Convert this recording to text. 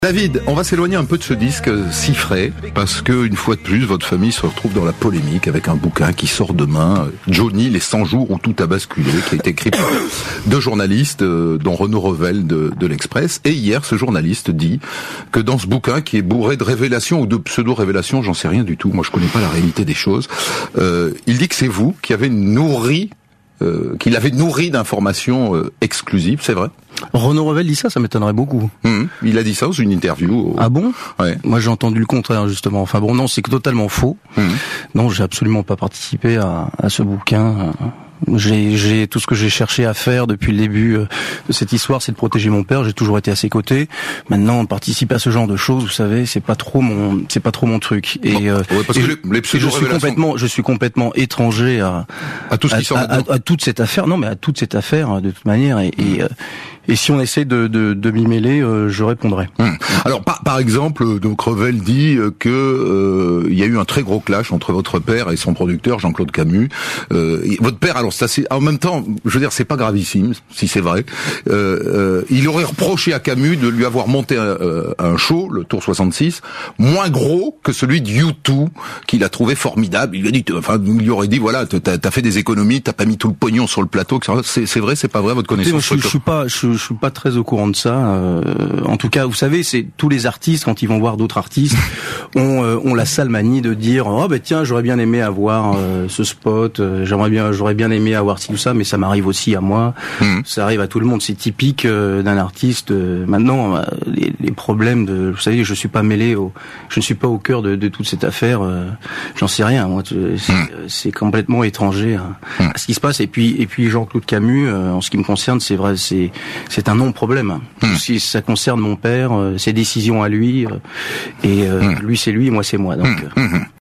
David, on va s'éloigner un peu de ce disque si frais, parce que une fois de plus, votre famille se retrouve dans la polémique avec un bouquin qui sort demain, Johnny, les 100 jours où tout a basculé, qui a été écrit par deux journalistes, dont Renaud Revel de l'Express. Et hier, ce journaliste dit que dans ce bouquin, qui est bourré de révélations ou de pseudo-révélations, j'en sais rien du tout, moi je connais pas la réalité des choses, il dit que c'est vous qui avez nourri qu'il avait nourri d'informations exclusives, c'est vrai? Renaud Revel dit ça m'étonnerait beaucoup. Il a dit ça dans une interview. Ah bon? Ouais. Moi j'ai entendu le contraire justement. Enfin bon, non, c'est totalement faux. Non, j'ai absolument pas participé à ce bouquin. J'ai tout ce que j'ai cherché à faire depuis le début de cette histoire, c'est de protéger mon père. J'ai toujours été à ses côtés. Maintenant, participer à ce genre de choses, vous savez, c'est pas trop mon truc. Et, je suis complètement étranger à tout ce qui à toute cette affaire. Non, mais à toute cette affaire de toute manière. Et si on essaie de m'y mêler, je répondrai. Alors par exemple, donc Revel dit que il y a eu un très gros clash entre votre père et son producteur Jean-Claude Camus. Votre père, alors ça c'est en même temps, je veux dire, c'est pas gravissime si c'est vrai. Il aurait reproché à Camus de lui avoir monté un show, le Tour 66, moins gros que celui de U2 qu'il a trouvé formidable. Il lui a dit, il lui aurait dit voilà, t'as fait des économies, t'as pas mis tout le pognon sur le plateau. C'est vrai, c'est pas vrai votre connaissance? Je suis pas très au courant de ça. En tout cas, vous savez, c'est tous les artistes quand ils vont voir d'autres artistes ont la sale manie de dire tiens, j'aurais bien aimé avoir ce spot, j'aurais bien aimé avoir ci ou ça, mais ça m'arrive aussi à moi. Ça arrive à tout le monde. C'est typique d'un artiste. Maintenant, les problèmes vous savez, je ne suis pas au cœur de toute cette affaire. J'en sais rien. Moi, c'est complètement étranger à ce qui se passe. Et puis Jean-Claude Camus, en ce qui me concerne, c'est vrai, c'est un non-problème. Si ça concerne mon père, ses décisions à lui, et lui c'est lui, moi c'est moi. Donc.